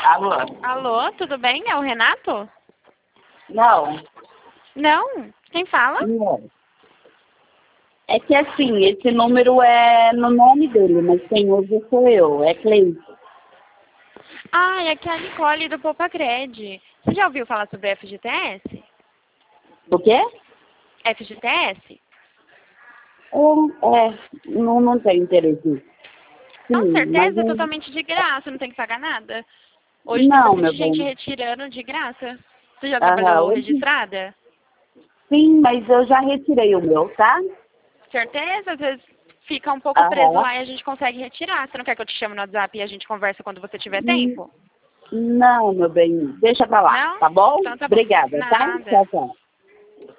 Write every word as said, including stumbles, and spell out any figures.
Alô? Alô, tudo bem? É o Renato? Não, Não? Quem fala? não. É que assim, esse número é no nome dele, mas quem usa sou eu, é Cleide. Ah, é aqui é a Nicole do Poupa Cred. Você já ouviu falar sobre F G T S? O quê? F G T S? É, é não, não tenho interesse. Com Sim, mas certeza, é eu- totalmente de graça, não tem que pagar nada. Hoje tem não, meu bastante gente bem. retirando de graça. Você já Aham, trabalhou hoje- registrada? sim, mas eu já retirei o meu, tá? Certeza? Às vezes fica um pouco preso Aham. lá e a gente consegue retirar. Você não quer que eu te chame no WhatsApp e a gente conversa quando você tiver Hum, tempo? Não, meu bem, deixa pra lá, Não? tá bom? Então tá bom. Obrigada, tá? Nada. Tchau, tchau.